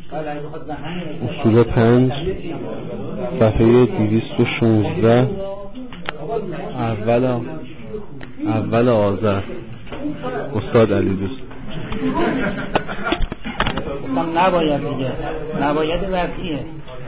اصول 5 صفحه 216 اول آذر. استاد علی دوست. نباید دیگه، نباید وقتیه.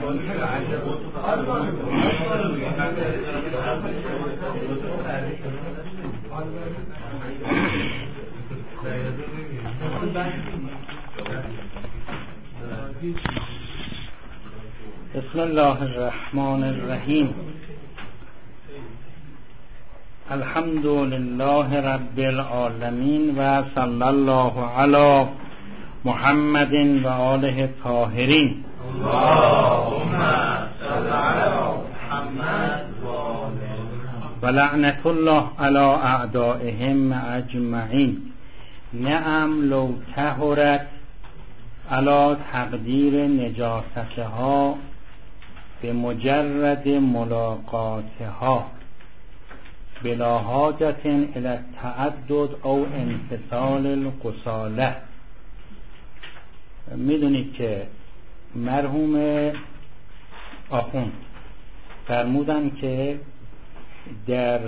بسم الله الرحمن الرحیم. الحمد لله رب العالمین و صلی الله علی محمد و آله الطاهرین. اللهم صل علی محمد و لعنت الله علی اعدائهم اجمعین. نعم لو طهرت علی تقدیر نجاستها به مجرد ملاقاتها بلا حاجت الی التعدد او انفصال القصاله. میدونید که مرحوم آخوند فرمودن که در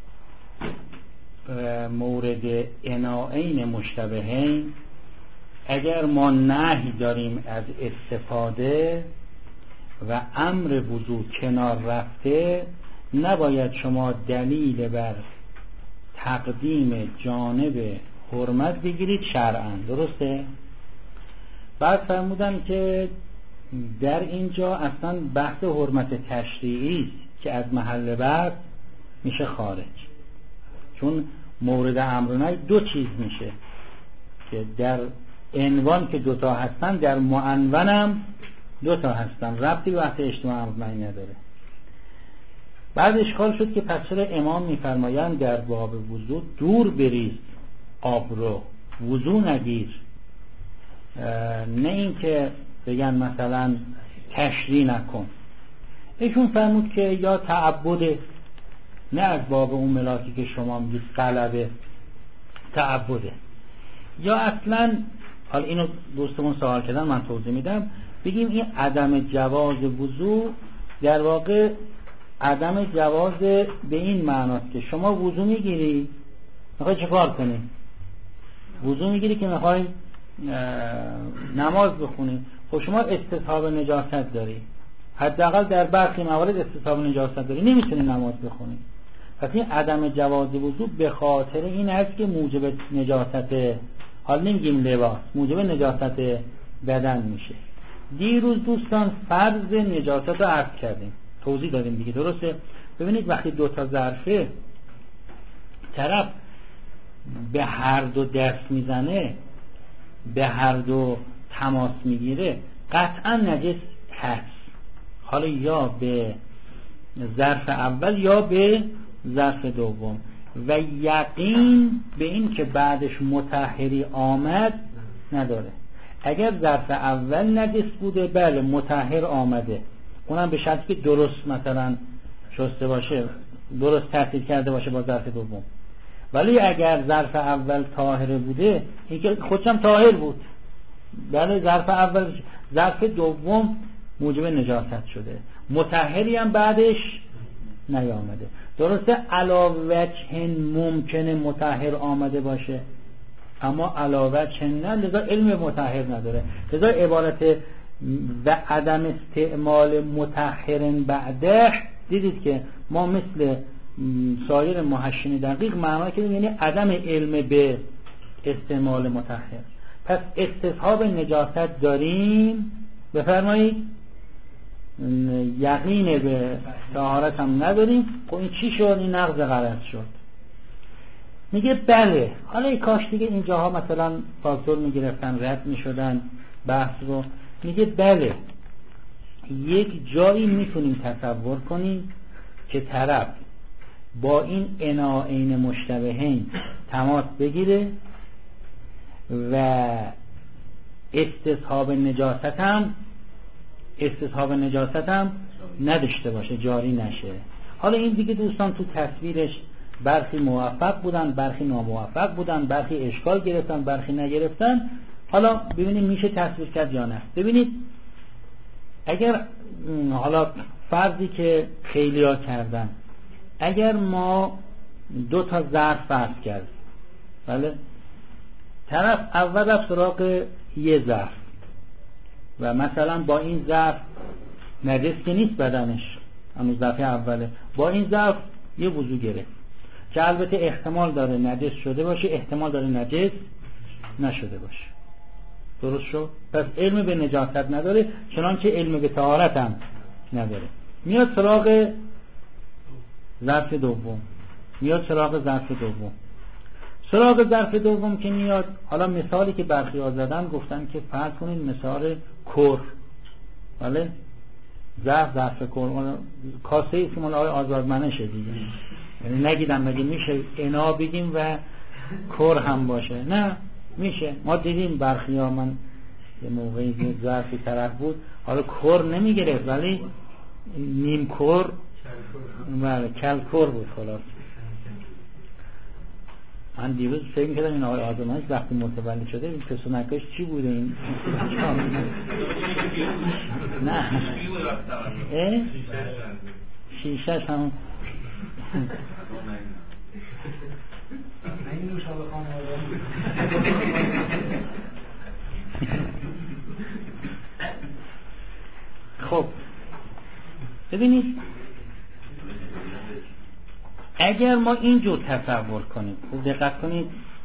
مورد اناعین مشتبهین اگر ما نهی داریم از استفاده و امر وضو کنار رفته، نباید شما دلیل بر تقدیم جانب حرمت بگیرید شرعاً. درسته؟ بعد فرمودن که در اینجا اصلا بحث حرمت تشریعی است که از محل بحث میشه خارج، چون مورد امر و نهی دو چیز میشه که در عنوان که دوتا هستن در معنونم دوتا هستن، ربطی به بحث اجتماع امر و نهی نداره. بعد اشکال شد که پس چرا امام میفرمایند در باب وضو دور بریز آب رو، وضو نگیر، نه این که بگن مثلا تشریع نکن. ایشون فرمود که یا تعبده، نه از باب اون ملاکی که شما میگید قلبه تعبده، یا اصلا حالا اینو دوستمون سوال کردن من توضیح میدم، بگیم این عدم جواز وضو در واقع عدم جواز به این معناست که شما وضو میگیری میخوای چه کار کنی؟ وضو میگیری که میخوای نماز بخونی. خب شما استصحاب نجاست داری، حداقل در برخی موارد استصحاب نجاست داری، نمیتونی نماز بخونی. پس این عدم جواز وضو به خاطر این است که موجب نجاست، حال نمیگیم لباس، موجب نجاست بدن میشه. دیروز دوستان فرض نجاست رو عرض کردیم، توضیح دادیم دیگه. درسته؟ ببینید وقتی دو تا ظرفه طرف به هر دو دست میزنه، به هر دو تماس میگیره، قطعا نجس هست، حالا یا به ظرف اول یا به ظرف دوم، و یقین به این که بعدش مطهری آمد نداره. اگر ظرف اول نجس بوده، بله مطهر آمده، اونم به شرطی که درست مثلا شسته باشه، درست ترتیب کرده باشه با ظرف دوم. ولی اگر ظرف اول طاهر بوده، این که خودشم طاهر بود، بله ظرف اول، ظرف دوم موجب نجاست شده، مطهری هم بعدش نیامده. درسته علاوه ممکنه مطهر آمده باشه، اما علاوه نه، لذا علم مطهر نداره. لذا عبارت و عدم استعمال مطهر بعده، دیدید که ما مثل سایر محشین دقیق معنا کردیم، یعنی عدم علم به استعمال مطهر. پس استصحاب نجاست داریم، بفرمایید، یقین به طهارت هم نداریم. خب این چی شد؟ این نقض غرض شد. میگه بله، حالا ای کاش دیگه اینجاها مثلا فاکتور میگرفتن رد میشدن بحث رو. میگه بله، یک جایی میتونیم تصور کنیم که طرف با این اناعین مشتبهین تماس بگیره و استصحاب نجاست هم نداشته باشه، جاری نشه. حالا این دیگه دوستان تو تصویرش برخی موفق بودن، برخی ناموفق بودن، برخی اشکال گرفتن، برخی نگرفتن. حالا ببینید میشه تصویر کرد یا نه. ببینید اگر حالا فرضی که خیلیا کردن، اگر ما 2 تا ظرف فرض کردیم، بله، طرف اول رفت سراغ یه ظرف و مثلا با این ظرف نجس که نیست بدنش، اما ظرف اوله، با این ظرف یه وضو گرفت که البته احتمال داره نجس شده باشه، احتمال داره نجس نشده باشه. درست شد؟ پس علم به نجاست نداره، چنانچه علم به طهارت هم نداره. میاد سراغ ظرف دوم، سراغ ظرف دوم که میاد، حالا مثالی که برخی ها زدن گفتن که فرض کنید مثال کر، بله، ظرف کر، کاسه ای که مال آقای آزادمنشه دیگه، یعنی نگیدم مگه میشه انا بگیم و کر هم باشه؟ نه میشه. ما دیدیم برخی ها، من یه موقعی ظرفی طرف بود، حالا کر نمیگرفت ولی نیم کر، بله، کل کر بود. خلاص من دیروز فکر کردم این آقای آزادمنش وقتی متولد شده این پسونکاش چی بوده این نه شیشش هم خب ببینید اگر ما اینجور تصور کنیم، خوب دقت کنید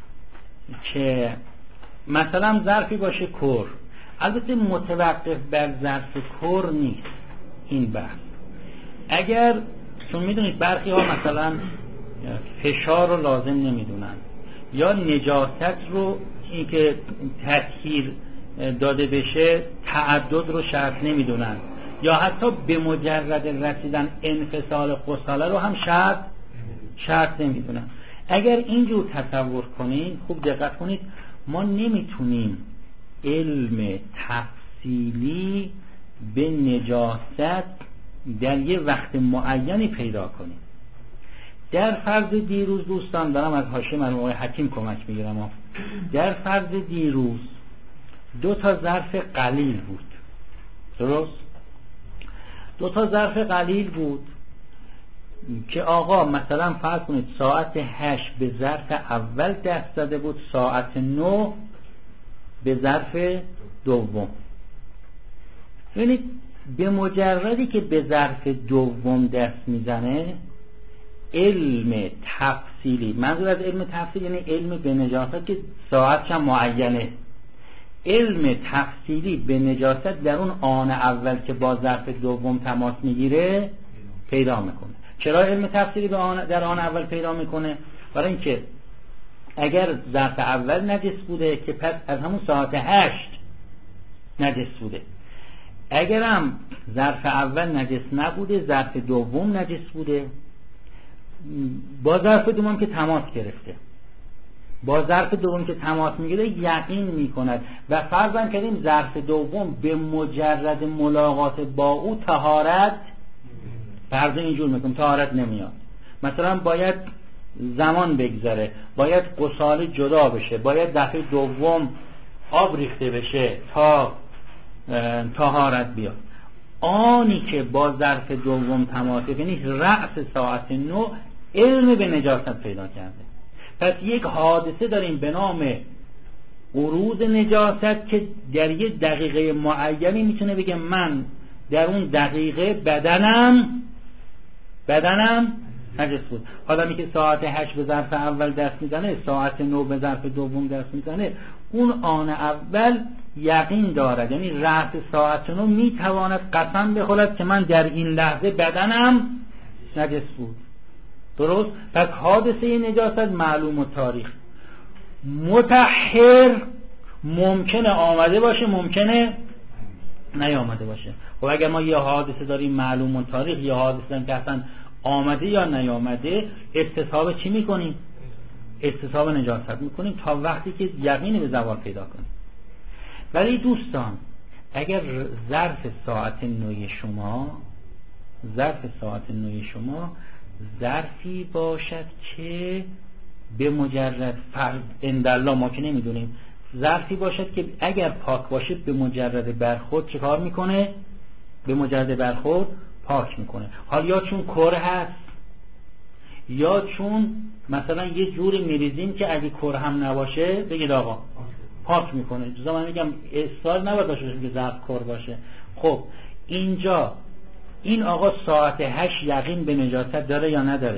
که مثلا ظرفی باشه کر، البته متوقف بر ظرف کر نیست این بحث. اگر چون میدونید برخی ها مثلا فشار رو لازم نمیدونن یا نجاست رو اینکه تطهیر داده بشه تعدد رو شرط نمیدونن یا حتی به مجرد رسیدن انفصال غساله رو هم شرط نمیدونن. اگر اینجور تصور کنید، خوب دقت کنید، ما نمیتونیم علم تفصیلی به نجاست در یه وقت معینی پیدا کنیم. در فرض دیروز دوستان، دارم از حاشیه مرحوم آقای حکیم کمک میگیرم، در فرض دیروز 2 تا ظرف قلیل بود، درست؟ 2 تا ظرف قلیل بود که آقا مثلا فرض کنید ساعت 8 به ظرف اول دست داده بود، ساعت 9 به ظرف دوم. ببینید به مجردی که به ظرف دوم دست میزنه، علم تفصیلی، منظور از علم تفصیلی یعنی علم به نجاست که ساعتش هم معینه، علم تفصیلی به نجاست در اون آن اول که با ظرف دوم تماس میگیره پیدا میکنه. چرا علم تفصیلی در آن اول پیدا میکنه؟ برای اینکه اگر ظرف اول نجس بوده که پس از همون ساعت 8 نجس بوده، اگر هم ظرف اول نجس نبوده ظرف دوم نجس بوده، با ظرف دوم که تماس گرفته، با ظرف دوم که تماس میگیره یقین میکند و فرضاً کردیم ظرف دوم به مجرد ملاقات با او طهارت، فرض اینجور میکنم طهارت نمیاد، مثلا باید زمان بگذره، باید غسال جدا بشه، باید دفعه دوم آب ریخته بشه تا طهارت بیاد. آنی که با ظرف دوم تماس یعنی رأس ساعت 9 علم به نجاست پیدا کرده. پس یک حادثه داریم به نام عروض نجاست که در یک دقیقه معینی میتونه بگه من در اون دقیقه بدنم نجس بود. آدمی که ساعت 8 به ظرف اول دست میزنه، ساعت 9 به ظرف دوم دست میزنه، اون آن اول یقین دارد، یعنی رأس ساعت 9 میتواند قسم بخورد که من در این لحظه بدنم نجس بود. درست؟ پس حادثه نجاست معلوم و تاریخ. مطهر ممکنه آمده باشه، ممکنه نیامده باشه. خب اگر ما یه حادثه داریم معلوم و تاریخ، یه حادثه داریم که اصلا آمده یا نیامده، استصحاب چی میکنیم؟ استصحاب نجاست میکنیم تا وقتی که یقین به زوال پیدا کنیم. ولی دوستان اگر ظرف ساعت 9 شما ظرفی باشد که به مجرد فرض اندالله ما که نمیدونیم ظرفی باشد که اگر پاک باشه به مجرد برخورد چه کار میکنه؟ به مجرد برخورد پاک میکنه. حال یا چون کره هست یا چون مثلا یه جوری میریزیم که اگه کره هم نباشه بگید آقا پاک میکنه. جزا من میگم استال نباید باشه که ظرف کره باشه. خب اینجا این آقا ساعت 8 یقین به نجاست داره یا نداره؟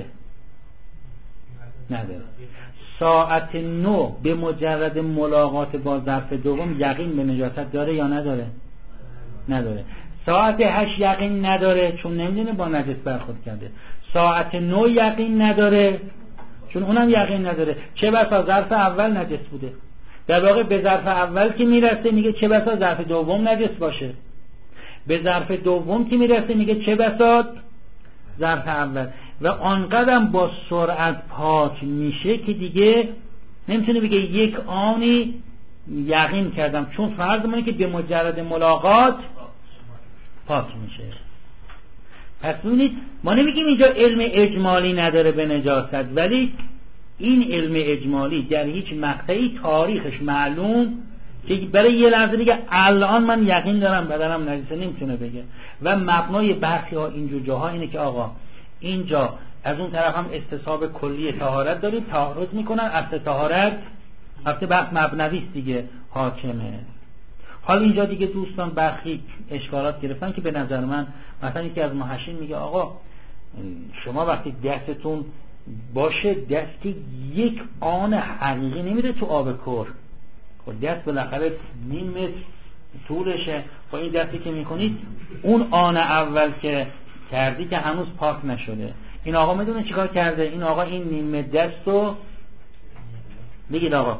نداره. ساعت 9 به مجرد ملاقات با ظرف دوم یقین به نجاست داره یا نداره؟ نداره. ساعت 8 یقین نداره چون نمیدونه با نجس برخورد کرده. ساعت 9 یقین نداره چون اونم یقین نداره. چه بسا ظرف اول نجس بوده. در واقع به ظرف اول که میرسه میگه چه بسا ظرف دوم نجس باشه. به ظرف دوم که میرسه میگه چه بسا ظرف اول. و آنقدر با سرعت پاک میشه که دیگه نمیتونه بگه یک آنی یقین کردم، چون فرض منه که به مجرد ملاقات پاک میشه. پس ببینید ما نمیگیم اینجا علم اجمالی نداره به نجاست، ولی این علم اجمالی در هیچ مقطعی تاریخش معلوم که برای یه لحظه دیگه الان من یقین دارم بدنم نجسه نمیتونه بگه. و مبنای برخی ها اینجور جاها اینه که آقا اینجا از اون طرف هم استصحاب کلی طهارت داریم، تعارض میکنن، اصل طهارت هفته بحث مبنوی است دیگه حاکمه. حالا اینجا دیگه دوستان برخی اشکالات گرفتن که به نظر من مثلا یکی از محشین میگه آقا شما وقتی دستتون باشه دستی یک آن حقیقی نمیره تو آب کر، خب دست بالاخره نیم متر طولشه، با این دستی که میکنید اون آن اول که کردی که هنوز پاک نشده. این آقا میدونه چیکار کرده؟ این آقا این نیم دست رو بگید آقا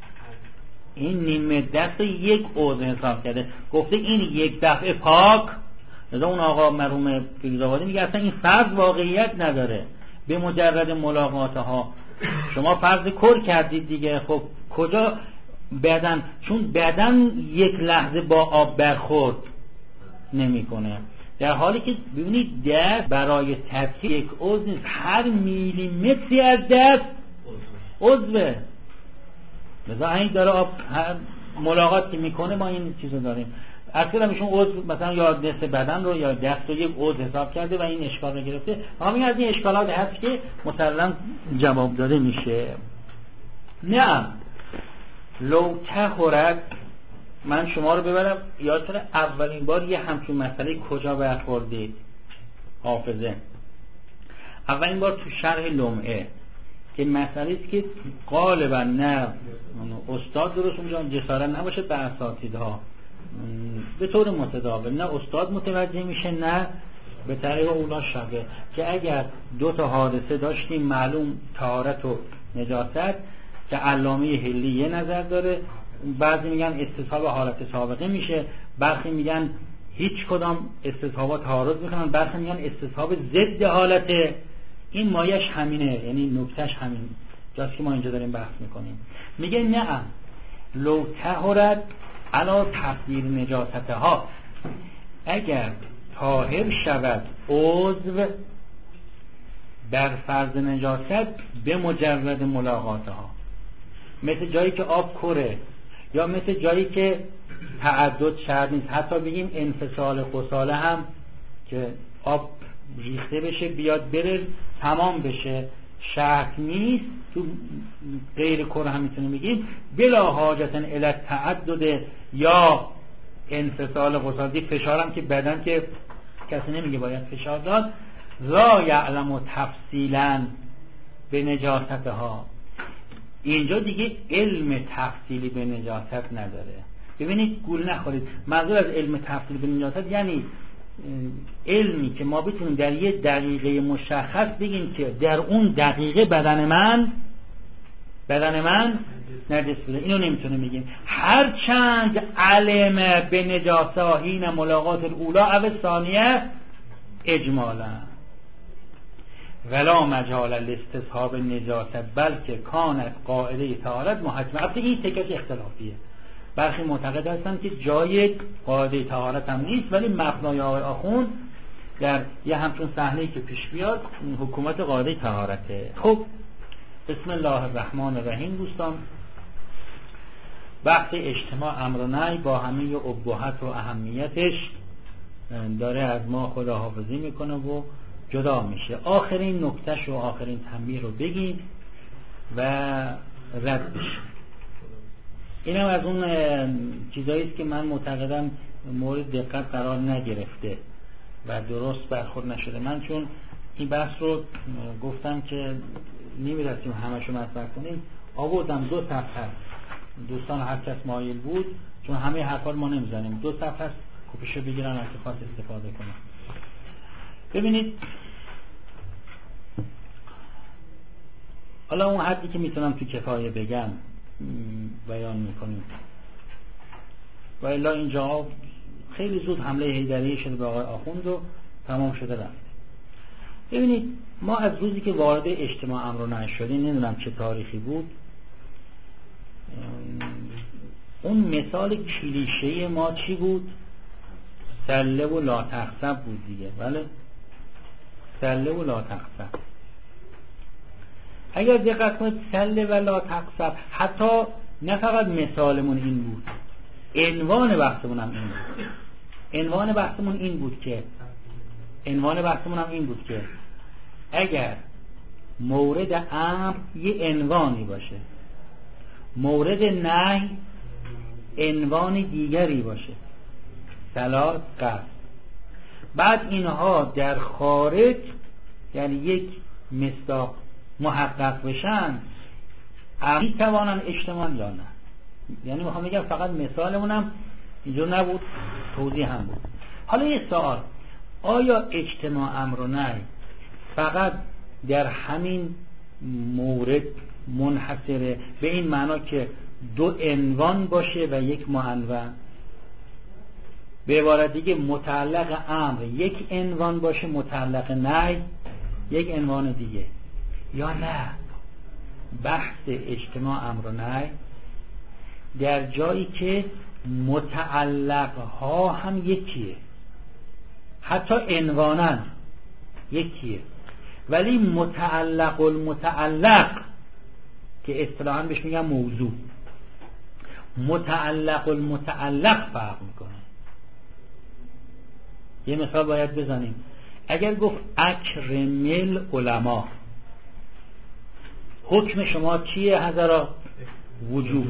این نیم دست رو یک عضو حساب کرده، گفته این یک دفعه پاک. لذا اون آقا مرحوم فیروزآبادی میگه اصلا این فرض واقعیت نداره. به مجرد ملاقاتها شما فرض کر کردید دیگه، خب کجا بدن؟ چون بدن یک لحظه با آب برخورد نمیکنه، در حالی که ببینید دست برای ترکیب یک عضو نیست، هر میلیمتری از دست عضوه. مثلا این داره آب ملاقات که میکنه ما این چیزو داریم. اصلا ایشون عضو مثلا یا دست بدن رو یا دست رو یک عضو حساب کرده و این اشکال رو گرفته. همین از این اشکالات هست که مسلم جواب داده میشه. نه لو طهرت، من شما رو ببرم یادتونه اولین بار یه همچون مسئله کجا برخوردید؟ حافظه اولین بار تو شرح لمعه که مسئله است که غالبا نه استاد درست اونجا جسارت نباشه به اساتیدها به طور متداول، نه استاد متوجه میشه نه به طریق اولا شبه، که اگر دو تا حادثه داشتیم معلوم طهارت و نجاست که علامه حلی یه نظر داره، بعضی میگن استصحاب حالت سابقه میشه، برخی میگن هیچ کدام استصحابات تعارض میکنن، برخی میگن استصحاب ضد حالته. این مایش همینه، یعنی نکتهش همین جاست که ما اینجا داریم بحث میکنیم. میگه نه لو طهرت علا تقدیر نجاستها، اگر طاهر شود عضو در فرض نجاست به مجرد ملاقاتها، مثل جایی که آب کره یا مثل جایی که تعدد شرط نیست، حتی بگیم انفصال غساله هم که آب ریخته بشه بیاد بره تمام بشه شرط نیست، تو غیر کره هم میتونیم بگیم بلا حاجتن الی تعدد یا انفصال غساله. فشارم که بدن که کسی نمیگه باید فشار داد، لا یعلم تفصیلا به نجاستها، اینجا دیگه علم تفصیلی به نجاست نداره. ببینید گول نخورید، منظور از علم تفصیلی به نجاست یعنی علمی که ما بتونیم در یه دقیقه مشخص بگیم که در اون دقیقه بدن من نجس بوده، اینو نمیتونیم بگیم. هرچند علم به نجاسه حین ملاقات الاولا او ثانیه اجمالا ولا مجال لاستصحاب نجاست بلکه کانت قاعده طهارت محتمه. البته این تکش اختلافیه، برخی معتقد هستن که جای قاعده طهارت هم نیست، ولی مبنای آقای آخوند در یه همچون صحنه‌ای که پیش بیاد حکومت قاعده طهارته. خب بسم الله الرحمن الرحیم دوستان، بحث اجتماع امر و نهی با همه ابهت و اهمیتش داره از ما خداحافظی میکنه و جدا میشه. آخرین نکتهش و آخرین تنبیه رو بگیم و رد بشه. اینم از اون چیزایی است که من معتقدم مورد دقت قرار نگرفته و درست برخورد نشده. من چون این بحث رو گفتم که نمیرسیم همشو مطرح کنیم، آوردم 2 صفحه، دوستان هر کس مایل بود، چون همه حرفا رو ما نمیزنیم، 2 صفحه کپیشو بگیرن اتفاق استفاده کنم. ببینید حالا اون حدی که میتونم تو کفایه بگم بیان میکنیم و الا اینجا خیلی زود حمله حیدریه شده به آقای آخوند و تمام شده رفت. ببینید ما از روزی که وارد اجتماع امر و نهی شدیم، نمیدونم چه تاریخی بود، اون مثال کلیشه ما چی بود؟ سله و لا تخسب بود دیگه. بله، سله و لا تخسب. اگر دقت کنید سله و لا تخسب، حتی نه فقط مثالمون این بود، عنوان بحثمون هم این بود که اگر مورد امر یه عنوانی باشه، مورد نهی عنوان دیگری باشه، صلات قصد، بعد اینها در خارج یعنی یک مصداق محقق بشن، می توانن اجتماع یا نه. یعنی میخوام بگم فقط مثالمونم اینجور نبود، توضیح هم بود. حالا یه سوال، آیا اجتماع امر و نهی فقط در همین مورد منحصره به این معنا که 2 عنوان باشه و یک معنون؟ به عبارت دیگه متعلق امر یک عنوان باشه، متعلق نهی یک عنوان دیگه، یا نه بحث اجتماع امر و نهی در جایی که متعلق ها هم یکیه، حتی عنوانن یکیه، ولی متعلق المتعلق که اصطلاحاً بهش میگن موضوع، متعلق المتعلق فرق میکنه. یه مثال باید بزنیم. اگر گفت اکرمل علما، حکم شما چیه حضرات؟ وجوب.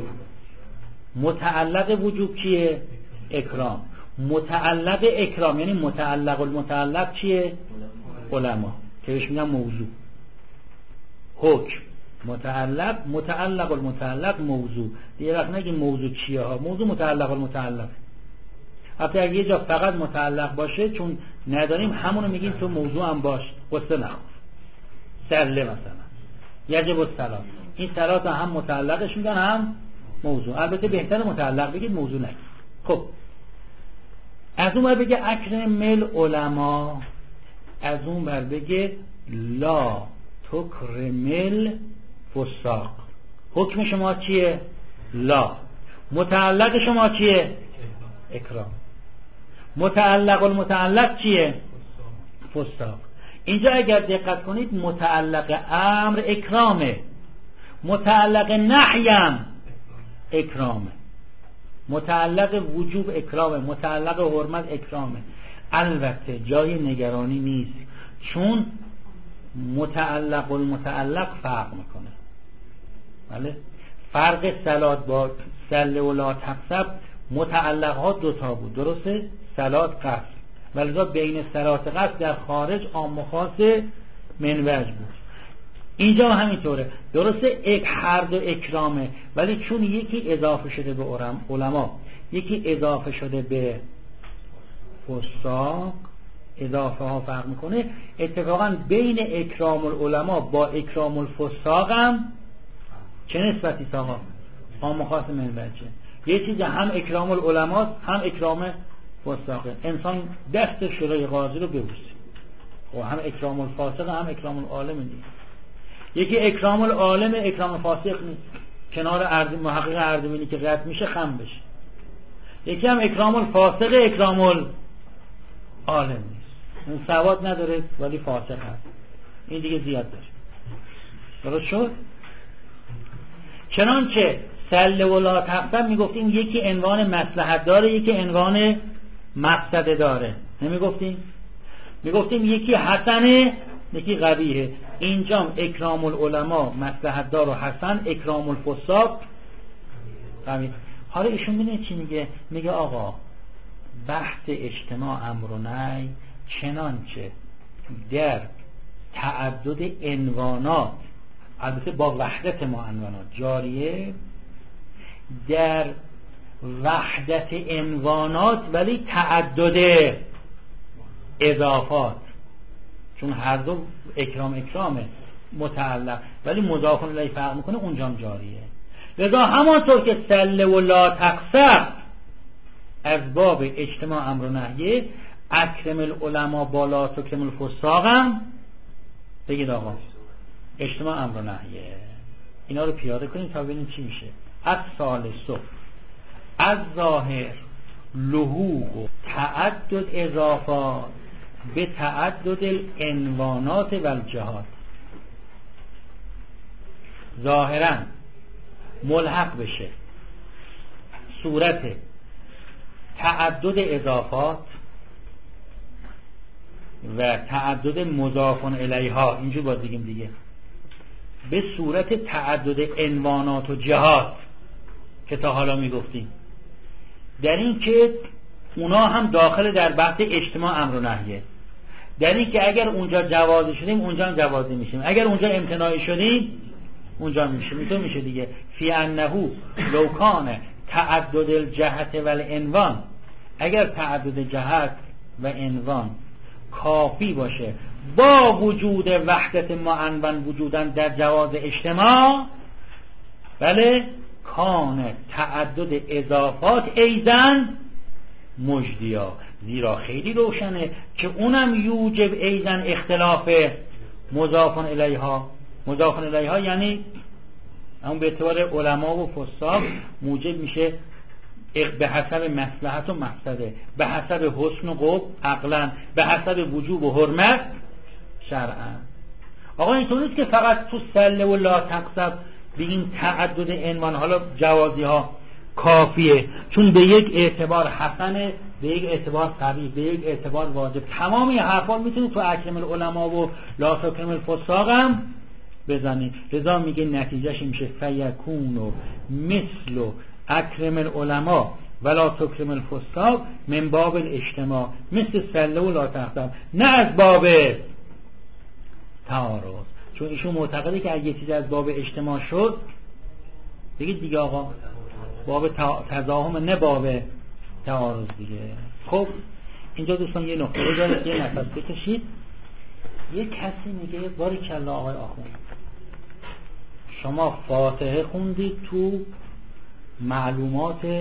متعلق وجوب چیه؟ اکرام. متعلق اکرام یعنی متعلق المتعلق چیه؟ علما، که بهش میگن موضوع. حکم متعلق المتعلق موضوع. دیگه وقت نگیم موضوع چیه ها، موضوع متعلق المتعلق. حتی اگه یه جا فقط متعلق باشه چون نداریم همونو میگیم تو موضوع هم باش، قصه نخور. سله مثلا یجب الصلات، این صلات هم متعلقش میگن هم موضوع. البته بهتر متعلق بگید، موضوع نگید. خب از اون بر بگه اکرمل علما، از اون بر بگه لا تکرمل فساق. حکم شما چیه؟ لا. متعلق شما چیه؟ اکرام. متعلق المتعلق چیه؟ فساق. اینجا اگر دقت کنید متعلق امر اکرامه، متعلق نهیم اکرامه، متعلق وجوب اکرامه، متعلق حرمت اکرامه. البته جای نگرانی نیست، چون متعلق المتعلق فرق میکنه. بله، فرق صلات با سله و لا تقصب، متعلق ها 2 تا بود، درسته؟ صلات قصد، ولذا بین صلات قصد در خارج عام و خاص منوج بود. اینجا همینطوره، درسته هر 2 اکرامه، ولی چون یکی اضافه شده به علما، یکی اضافه شده به فساق، اضافه ها فرق میکنه. اتفاقا بین اکرام العلماء با اکرام الفساق هم چه نسبتی آقا؟ عام و خاص منوجه. یه چیز هم اکرام العلماء هم اکرام فساقه. انسان دست شورای قاضی رو ببوسه، و هم اکرام الفاسق هم اکرام العالم نیست. یکی اکرام العالم اکرام فاسق نیست، کنار محقق اردبیلی که رد میشه خم بشه. یکی هم اکرام الفاسق اکرام العالم نیست، اون سواد نداره ولی فاسق هست، این دیگه زیاد داره. درست شد؟ چنانچه سله و لا تقسم میگفتیم یکی عنوان مصلحت داره، یکی عنوان مفسده داره، نمیگفتیم؟ میگفتیم یکی حسنه، یکی قبیحه. اینجام اکرام العلماء مصلحت دار و حسن، اکرام الفساق قبیح. حالا ایشون میدونید چی میگه؟ میگه آقا بحث اجتماع امر و نهی چنانچه در تعدد عنوانات، البته با وحدت ما عنوانات جاریه، در وحدت عنوانات ولی تعدد اضافات، چون هر دو اکرامه متعلق ولی مضاف الیه فرق میکنه، اونجام جاریه. لذا همانطور که سله و لا تقسم از باب اجتماع امر و نهیه، اکرم العلماء با لا تکرم الفساق هم بگید آقا اجتماع امر و نهیه. اینا رو پیاده کنید تا ببینید چی میشه. از ثالث از ظاهر لحوق و تعدد اضافات به تعدد العنوانات و الجهات. ظاهرا ملحق بشه صورت تعدد اضافات و تعدد مضاف الیها، اینجور باید بگیم دیگه، به صورت تعدد عنوانات و جهات که تا حالا میگفتیم، در این که اونا هم داخل در بحث اجتماع امر و نهیه، در این که اگر اونجا جوازی شدیم اونجا هم جوازی میشیم، اگر اونجا امتناعی شدیم اونجا میشیم. اینطور میشه دیگه. فی انه لو کان تعدد الجهت و العنوان، اگر تعدد جهت و عنوان کافی باشه با وجود وحدت معنون وجودن در جواز اجتماع، بله، کان تعدد اضافات ایزن مجدیا، زیرا خیلی روشنه که اونم یوجب ایزن اختلاف مضاف الیها. مضاف الیها یعنی اون به اعتبار علما و فساق موجب میشه به حسب مصلحت و مفسده، به حسب حسن و قبح عقلا، به حسب وجوب و حرمت شرعا. آقا اینطور نیست که فقط تو سله و لا تقسم بگیم تعدد عنوان، حالا جوازی ها کافیه، چون به یک اعتبار حسنه، به یک اعتبار قبیح، به یک اعتبار واجب. تمامی حرفا میتونید تو اکرم العلماء و لا تکرم الفساق هم بزنید. لذا میگه نتیجهش میشه فیکون و مثل و اکرم العلماء ولا تکرم الفساق من باب الاجتماع، مثل سله و لا تقسم، نه از باب تعارض. چون ایشون معتقده که اگه یه چیز از باب اجتماع شد، بگید دیگه آقا باب تضاهم، نه باب تعارض دیگه. خب اینجا دوستان یه نقطه رو دارید، یه نفس بکشید. یه کسی میگه باریکلا آقای آخوند، شما فاتحه خوندید تو معلومات،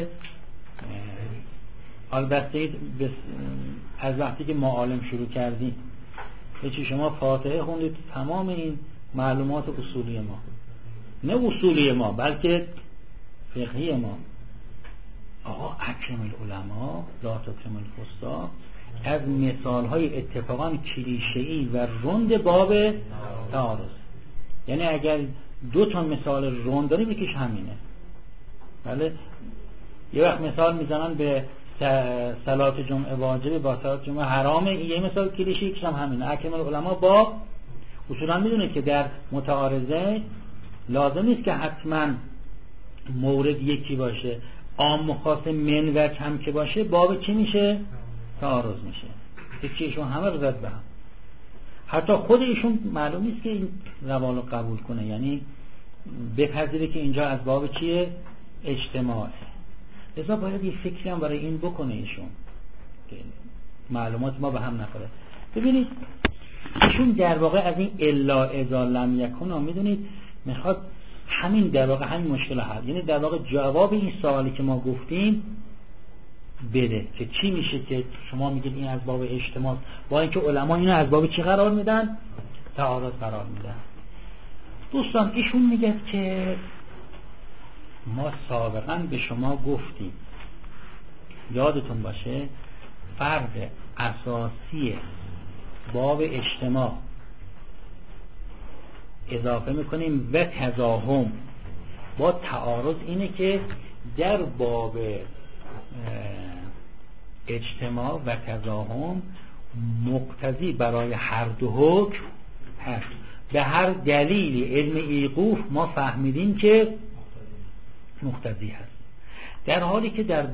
البته از وقتی که ما عالم شروع کردیم چی شما فاتحه خوندید تو تمام این معلومات اصولی ما، نه اصولی ما بلکه فقهی ما. آقا اکرم العلماء لا تکرم الفساق از مثالهای اتفاقا کلیشه‌ای و رند باب تعارض. یعنی اگر دو تا مثال رند داریم یکیش همینه، بله. یه وقت مثال میزنن به صلات جمعه واجبه با صلات جمعه حرامه، یه مثال کلیشه، یکیش هم همینه. اکرم العلماء با اصولا میدونه که در متعارضه لازم نیست که حتما مورد یکی باشه، عام و خاص من و کم که باشه باب چی میشه؟ تعارض میشه. یکیشون همه رو زد به هم. حتی خود ایشون معلوم نیست که این روال رو قبول کنه، یعنی بپذیره که اینجا از باب چیه؟ اجتماعه. لذا باید یه فکری هم برای این بکنه ایشون که معلومات ما به هم نخوره. ببینید ایشون در واقع از این الا اذا لم یکن، میدونید میخواد همین در واقع همین مشکل حل، یعنی در واقع جواب این سوالی که ما گفتیم بده که چی میشه که شما میگید این از باب اجتماع، با اینکه علما اینو از باب چی قرار میدن؟ تعارض قرار میدن. دوستان ایشون میگه که ما سابقا به شما گفتیم، یادتون باشه فرق اساسی باب اجتماع اضافه میکنیم و تضاهم با تعارض اینه که در باب اجتماع و تضاهم مقتضی برای هر دو حکم هست. به هر دلیلی علم ایقوف ما فهمیدیم که مقتضی هست، در حالی که در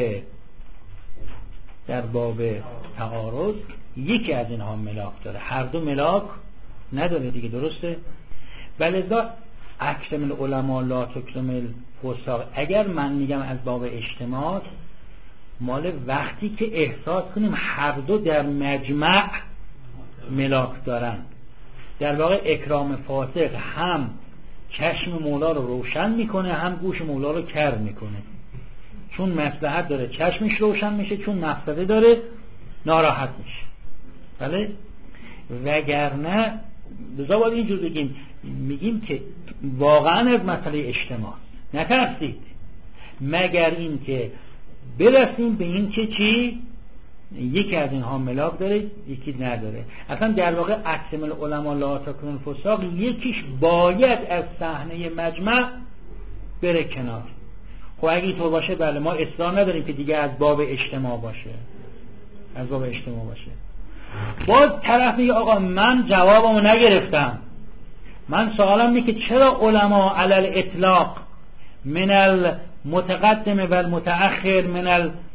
باب تعارض یکی از اینها ملاک داره، هر دو ملاک نداره دیگه، درسته؟ ولذا اکرم العلماء لا تکرم الفساق. اگر من میگم از باب اجتماع، مال وقتی که احساس کنیم هر دو در مجمع ملاک دارن. در واقع اکرام فاسق هم چشم مولا رو روشن میکنه، هم گوش مولا رو کر میکنه. چون مصلحت داره چشمش روشن میشه، چون مفسده داره ناراحت میشه. بله؟ وگرنه بذار باید اینجور بگیم، میگیم که واقعا از مسئله اجتماع نترسید، مگر این که برسیم به این که چی؟ یکی از اینها ملاک داره یکی نداره. اصلا در واقع اکرم العلماء لا تکرم الفساق یکیش باید از صحنه مجمع بره کنار. خب اگه اینطور باشه بله، ما اصرار نداریم که دیگه از باب اجتماع باشه، از باب اجتماع باشه. باز طرف میگه آقا من جوابمو نگرفتم، من سوالم اینه که چرا علما علی الاطلاق من المتقدم و المتأخر من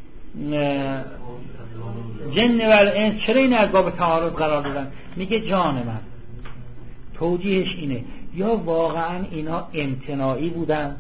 الجن و الانس چرا این از باب تعارض قرار دادن؟ میگه جان من توجیهش اینه، یا واقعا اینا امتناعی بودن،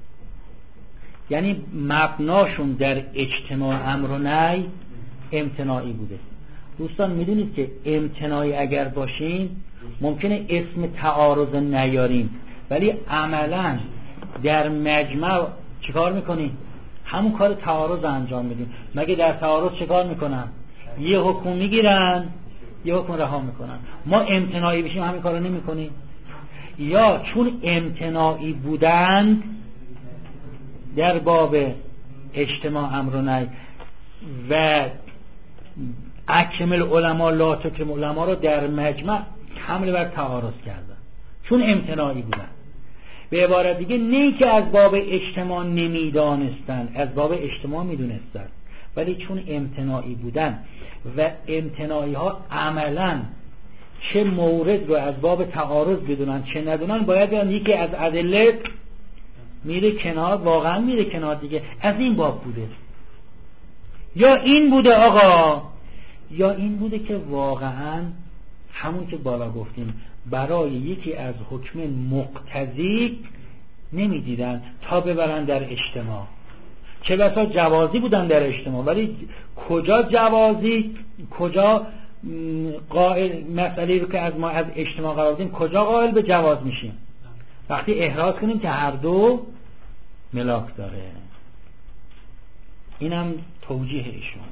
یعنی مبناشون در اجتماع امر و نهی امتناعی بوده. دوستان میدونید که امتناعی اگر باشیم ممکنه اسم تعارض نیاریم، ولی عملا در مجمع چیکار میکنیم؟ همون کار تعارض انجام میدیم. مگه در تعارض چیکار میکنن؟ یه حکم میگیرن یه حکم رها میکنن. ما امتناعی بشیم همین کارو نمیکنیم؟ یا چون امتناعی بودند در باب اجتماع امر و نهی و اکرم العلماء لا تکرم العلماء رو در مجمع حمله بر تعارض کردن چون امتناعی بودن. به عبارت دیگه نه که از باب اجتماع نمیدانستن، از باب اجتماع میدونستن، ولی چون امتناعی بودن و امتناعی ها عملا چه مورد رو از باب تعارض بدونن چه ندونن، باید بیان یکی از ادله میره کنار، واقعا میره کنار دیگه. از این باب بوده، یا این بوده آقا، یا این بوده که واقعا همون که بالا گفتیم برای یکی از حکم مقتضی نمیدیدن تا ببرن در اجتماع. چه بسا جوازی بودن در اجتماع، ولی کجا جوازی، کجا قائل مسئله رو که از ما از اجتماع قرار دادیم کجا قائل به جواز میشیم؟ وقتی احراز کنیم که هر دو ملاک داره. اینم توجیه ایشون.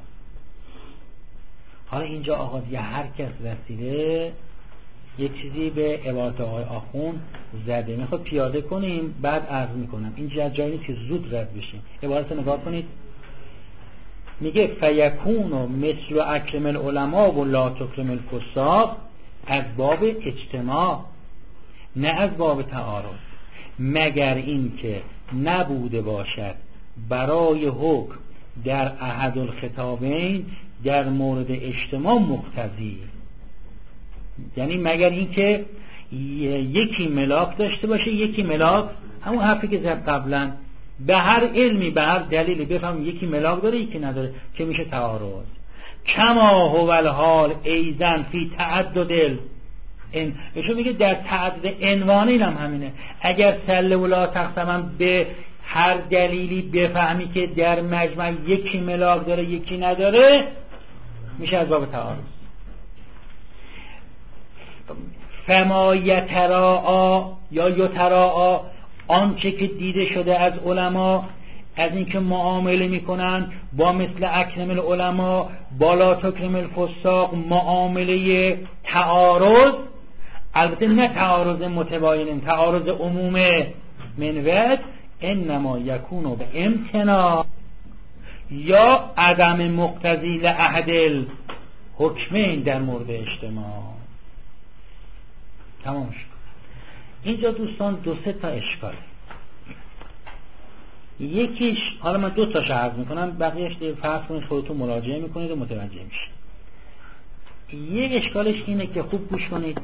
حالا اینجا آقا یه هر کس رسیده یه چیزی به عبارت آقای آخوند زده، میخواد پیاده کنیم بعد عرض میکنم. اینجا جایی نیست که زود رد بشیم. عبارت نگاه کنید، میگه فیکونو مثل اکرم العلماء و لا تکرم الفساق، از باب اجتماع نه از باب تعارض، مگر این که نبوده باشد برای حکم در احد الخطابین در مورد اجتماع مقتضی، یعنی مگر این که یکی ملاک داشته باشه یکی ملاک، همون حرفی که زد قبلا، به هر علمی به هر دلیلی بفهم یکی ملاک داره یکی نداره که میشه تعارض. کما هو الحال ایزن فی تعدد ایشون میگه در تعدد عنوانین هم همینه. اگر سله ولا تقسمم به هر دلیلی بفهمی که در مجمع یکی ملاک داره یکی نداره میشه از باب تعارض. فما یتراعا یا یتراعا، آنچه که دیده شده از علما از اینکه معامله میکنن با مثل اکرم العلماء بالا تکرم الفساق معامله تعارض، البته نه تعارض متباین، تعارض عموم منوت، انما یکونو به امتناع یا عدم مقتضی لعهد حکمین در مورد اجتماع. تمام شد. اینجا دوستان دو سه تا اشکال. یکیش، حالا من 2 تاشو عرض میکنم، بقیهش دیگه فرض کنید خودتون مراجعه میکنید و متوجه میشید. یک اشکالش اینه که خوب گوش کنید،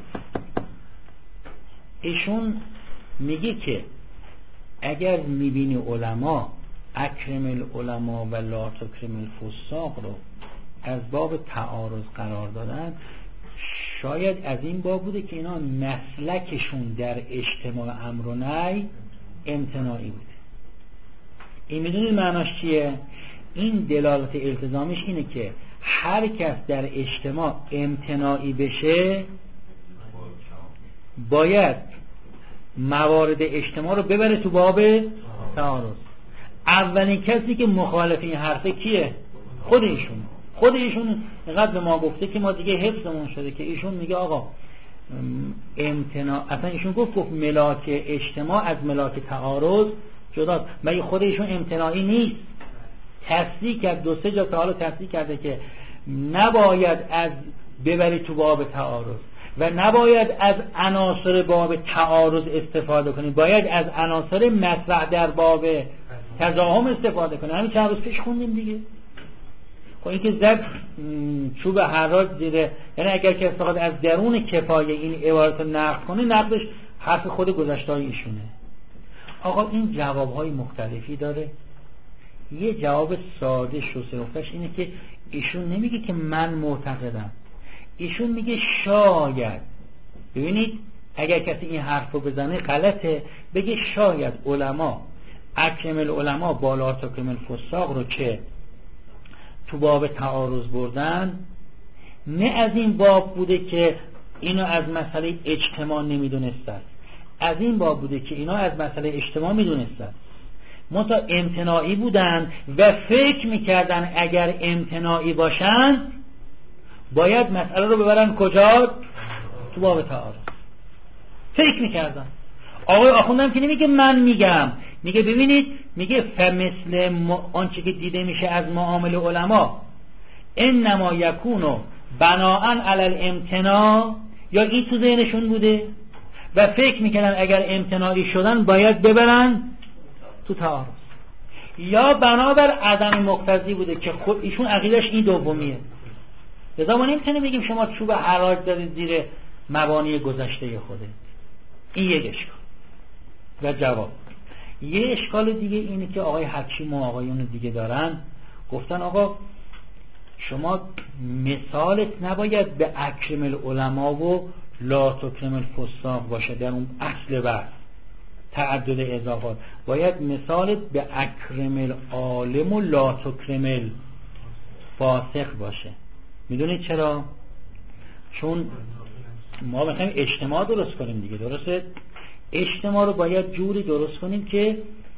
ایشون میگه که اگر میبینی علما اکرم العلماء و لا تکرم الفساق رو از باب تعارض قرار دادن، شاید از این باب بوده که اینا مسلکشون در اجتماع امر و نهی امتناعی بوده. این میدونید معناش چیه؟ این دلالت التزامش اینه که هر کس در اجتماع امتناعی بشه باید موارد اجتماع رو ببره تو باب تعارض. اولین کسی که مخالف این حرفه کیه؟ خود ایشون اینقدر به ما گفته که ما دیگه حفظمون شده که ایشون میگه آقا امتناع، اصلا ایشون گفت ملاک اجتماع از ملاک تعارض جداست. مگه خود ایشون امتناعی نیست؟ تصدیق کرد 2-3 جا تا حالا تصدیق کرده که نباید از ببری تو باب تعارض و نباید از عناصر باب تعارض استفاده کنی، باید از عناصر مطرح در باب تزاحم استفاده کنی. همین چند روز پیش خوندیم دیگه. خب این که زد چوب حراج زیره، یعنی اگر که استفاده از درون کفایه این عبارت رو نقد کنه، نقدش حرف خود گذشته‌های ایشونه. آقا این جوابهای مختلفی داره. یه جواب ساده شوسرفتش اینه که ایشون نمیگه که من معتقدم، ایشون میگه شاید. ببینید اگر کسی این حرف رو بزنه غلطه، بگه شاید علما اکرم العلماء بالا تکرم الفساق رو که تو باب تعارض بردن، نه از این باب بوده که اینو از مسئله اجتماع نمیدونستن، از این باب بوده که اینا از مسئله اجتماع میدونستن، منتها امتناعی بودن و فکر میکردن اگر امتناعی باشن باید مسئله رو ببرن کجا؟ تو باب تعارض. فکر میکردن. آقای آخوندم که نمیگه من میگم، میگه ببینید، میگه فمثل آنچه که دیده میشه از معامل علما انما یکونو بناءً علی الامتناع، یا این تو ذهنشون بوده و فکر میکنن اگر امتناعی شدن باید ببرن تو تعارض، یا بنابر عدم مقتضی بوده که خود ایشون عقیدش این دومیه. لذا ما نمیتونیم بگیم شما چوب حراج دارید زیر مبانی گذشته خوده. این یک اشکال و جواب. یه اشکال دیگه اینه که آقای حکیم و آقایون دیگه دارن، گفتن آقا شما مثالت نباید به اکرم العلماء و لا تکرم الفساق باشه در اون اصل بحث تعدد اضافات، باید مثالت به اکرم العالم و لا تکرم الفاسق باشه. میدونید چرا؟ چون ما میخوایم اجتماع درست کنیم دیگه، درسته؟ اجتماع رو باید جوری درست کنیم که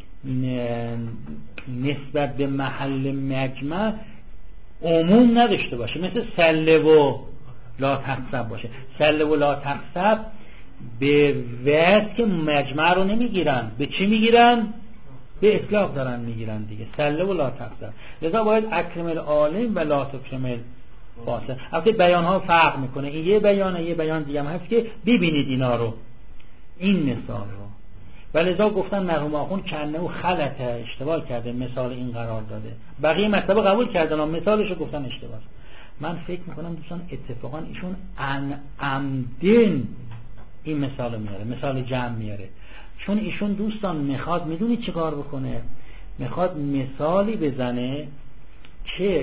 نسبت به محل مجمع عموم نداشته باشه، مثل سله و لا تقصب باشه. سله و لا تقصب به وقت که مجمع رو نمیگیرن، به چی میگیرن؟ به اطلاق دارن میگیرن دیگه، سله و لا تقصب. لذا باید اکرم العالم و لا تکرم الفاسق. البته بیان ها فرق میکنه، این یه بیانه، یه بیان دیگه هم هست که ببینید اینا رو، این مثال رو. ولذا گفتن مرحوم آخوند کنه و خلطه، اشتباه کرده، مثال این قرار داده. بقیه مطلب قبول کردن، مثالش رو گفتن اشتباه. من فکر میکنم دوستان اتفاقا ایشون عمدن این مثال میاره، مثال جمع میاره، چون ایشون دوستان میخواد، میدونید چه کار بکنه؟ میخواد مثالی بزنه که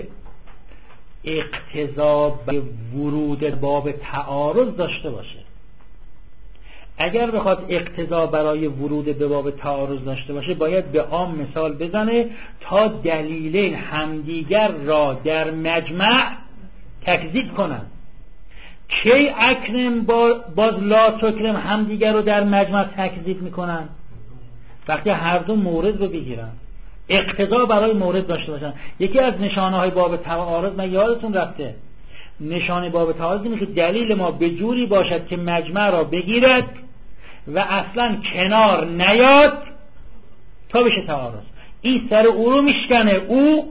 اقتضا به ورود باب تعارض داشته باشه. اگر بخواد اقتضا برای ورود به باب تعارض داشته باشه باید به عام مثال بزنه تا دلیلین همدیگر را در مجمع تکذیب کنن. کی اکرم باز لا تکرم همدیگر رو در مجمع تکذیب میکنن؟ وقتی هر دو مورد رو بگیرن، اقتضا برای مورد داشته باشن. یکی از نشانه های باب تعارض، من یادتون رفته، نشانه باب تعارض اینه که دلیل ما به جوری باشد که مجمع را بگیرد و اصلا کنار نیاد تا بشه تعارض. این سر او رو میشکنه، او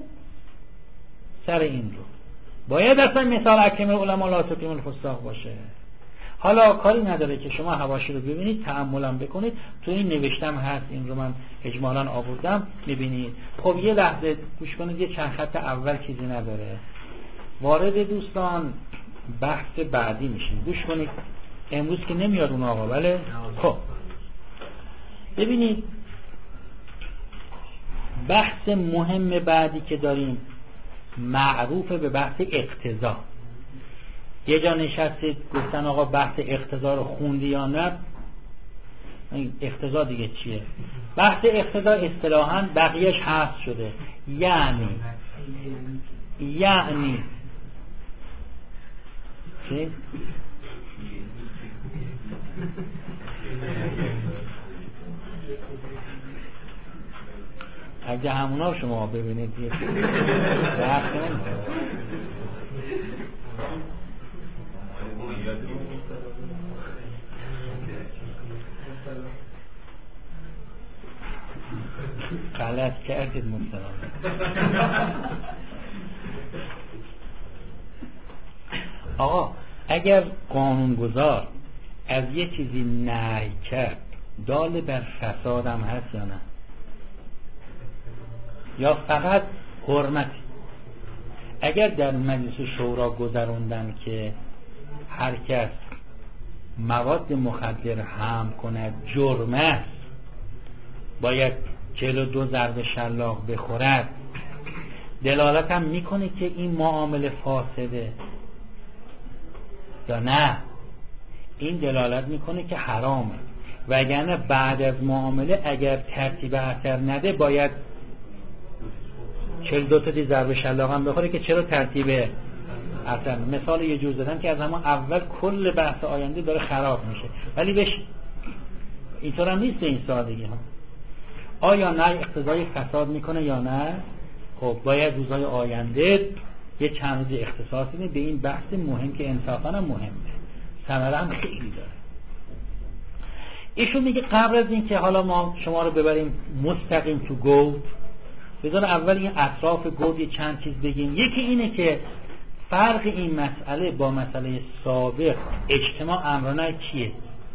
سر این رو. باید اصلا مثال اکرم العلماء لا تکرم الفساق باشه. حالا کاری نداره که شما حواشی رو ببینید، تأملم بکنید، تو این نوشتم هست، این رو من اجمالاً آوردم میبینید. خب یه لحظه گوش کنید، یه چند خط اول چیزی نداره. وارد دوستان بحث بعدی میشیم، گوش کنید. امروز که نمیاد اون آقا، بله؟ خب ببینید بحث مهم بعدی که داریم معروف به بحث اقتضا. یه جا نشستید گفتن آقا بحث اقتضا رو خوندی یا نه؟ اقتضا دیگه چیه؟ بحث اقتضا اصطلاحاً بقیهش حذف شده. یعنی چی؟ اگه همونا شما ببینید یه بحث نمیشه. غلط کردید مستقیم. آقا اگر قانونگذار از یه چیزی نهی کرد دال بر فسادم هست یا نه؟ یا فقط حرمتی؟ اگر در مجلس شورا گذروندن که هر کس مواد مخدر حمل کند جرم است، باید 42 ضرب شلاق بخورد، دلالت هم میکنه که این معامله فاسده یا نه؟ این دلالت میکنه که حرامه. وگرنه بعد از معامله اگر ترتیب اثر نده باید 42 تا ضرب شلاق هم بخوره که چرا ترتیب اثر. مثال یه جور زدم که از همون اول کل بحث آینده داره خراب میشه. ولی اینطور هم نیست این سادگی ها. آیا نه اقتضای فساد میکنه یا نه؟ خب باید روزهای آینده یه چند روز اختصاص بدیم به این بحث مهم که انصافا هم مهمه، ثمره هم خیلی داره. ایشون میگه قبل از این که حالا ما شما رو ببریم مستقیم تو گود، بذار اول این اطراف گود یه چند چیز بگیم. یکی اینه که فرق این مسئله با مسئله سابق اجتماع امرانه چیه؟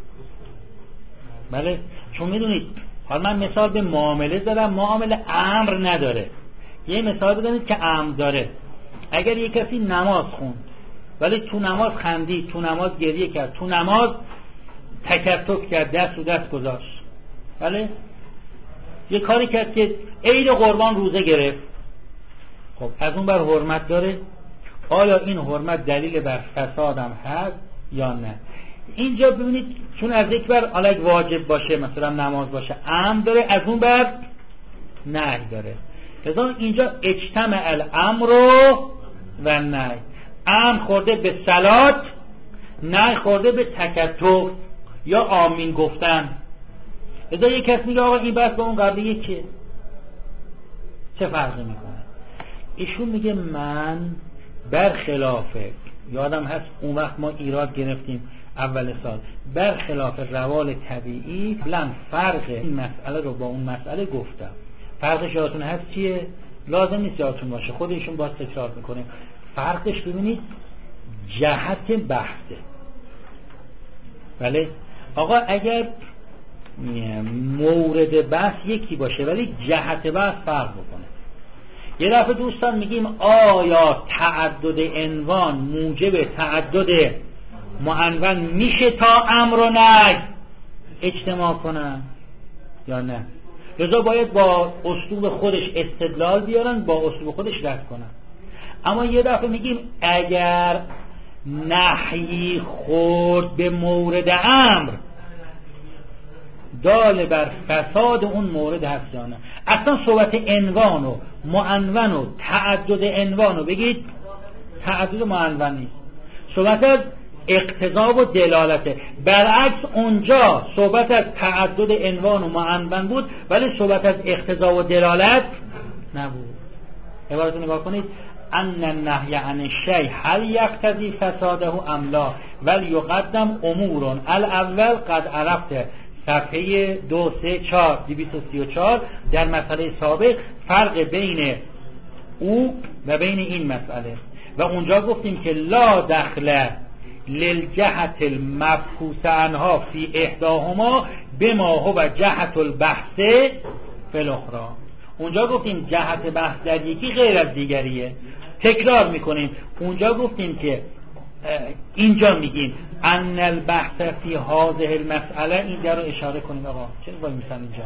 بله، چون میدونید حالا من مثال به معامله زدم، معامله امر نداره. یه مثال بزنید که امر داره. اگر یک کسی نماز خوند ولی تو نماز خندید، تو نماز گریه کرد، تو نماز تکتک کرد، دست رو دست گذاشت، بله، یه کاری کرد که عید قربان روزه گرفت، خب از اون بر حرمت داره؟ آیا این حرمت دلیل بر فسادم هست یا نه؟ اینجا ببینید چون از یک بر الگ واجب باشه، مثلا نماز باشه، امر داره، از اون بر نهی داره. لذا اینجا اجتماع الامر و نهی، امر خورده به صلات، نهی خورده به تکتک یا آمین گفتن. لذا یک کس میگه آقا این بحث با اون قبلی یکیه، چه فرقی میکنه؟ ایشون میگه من برخلافه، یادم هست اون وقت ما ایراد گرفتیم اول سال، برخلاف روال طبیعی بلند فرق این مسئله رو با اون مسئله گفتم. فرقش یادتون هست چیه؟ لازم نیست یادتون باشه، خود ایشون باز تکرار میکنه. فرقش ببینید جهت بحثه. بله آقا اگر مورد بحث یکی باشه ولی جهت بحث فرق بکنه. یه دفعه دوستان میگیم آیا تعدد عنوان موجب تعدد معنون میشه تا امر و نهی اجتماع کنن یا نه؟ لذا باید با اسلوب خودش استدلال بیارن، با اسلوب خودش رد کنن. اما یه دفعه میگیم اگر نهی خورد به مورد امر دال بر فساد اون مورد هست یا نه. اصلا صحبت عنوان و معنون و تعدد عنوان و بگید تعدد معنون نیست، صحبت از اقتضا و دلالته. برعکس اونجا صحبت از تعدد عنوان و معنون بود ولی صحبت از اقتضا و دلالت نبود. عبارت نگاه کنید، ان النهی عن الشیء هل یقتضی فساده ام لا ولیقدم امور الاول قد عرفته، صفحه 234 در مسئله سابق، فرق بین او و بین این مسئله. و اونجا گفتیم که لا دخل للجهت المبحوث عنها فی احداهما بما هو جهت البحث فی الاخرى. اونجا گفتیم جهت بحث در یکی غیر از دیگریه. تکرار میکنیم. اونجا گفتیم که اینجا میگیم ان البحث فی هذه المسئله، این در رو اشاره کنیم. آقا چرا وای میسن اینجا؟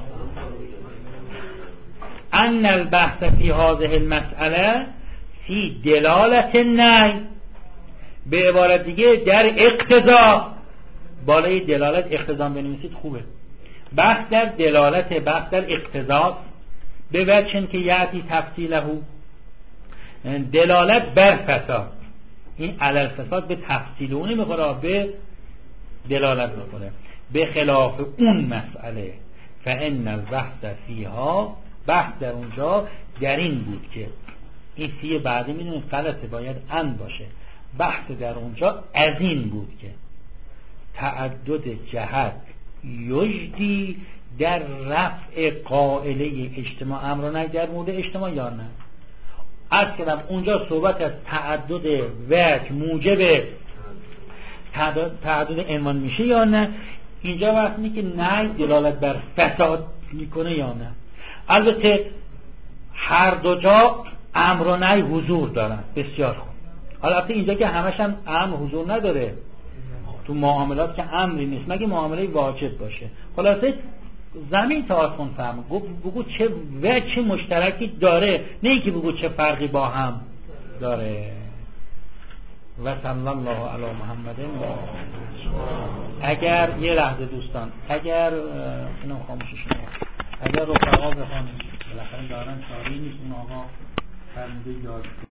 ان البحث فی هذه المسئله فی دلالت النهی، به عبارت دیگه در اقتضا. بالای دلالت اقتضا بنویسید خوبه. بحث در دلالت، بحث در اقتضا به وجهن که یعطی تفصیله، دلالت بر فساد. این علل فساد به تفصیل اون میخوره، به دلالت میخوره. به خلاف اون مسئله فان البحث فیها، بحث در اونجا در این بود که این فی بعدی میدونید غلطه، باید ان باشه. بحث در اونجا از این بود که تعدد جهت یجدی در رفع قائله اجتماع امر نه در مورد اجتماع یا نه. از کلم اونجا صحبت از تعدد وجه موجب تعدد عنوان میشه یا نه. اینجا وقتی که نه دلالت بر فساد میکنه یا نه. البته هر دو جا امر و نهی حضور دارن. بسیار خوب. البته اینجا که همش هم امر حضور نداره، تو معاملات که امری نیست مگه معامله واجب باشه. خلاصه زمین تا آسمان فهم. بگو چه وجه مشترکی داره، نه اینکه بگو چه فرقی با هم داره. و صلی الله علی محمد. اگر یه لحظه دوستان، اگر اینو خاموشش کنم، اگر رفقا بخوان بالاخره دارن چاری نیست، اون آقا فرموده یاد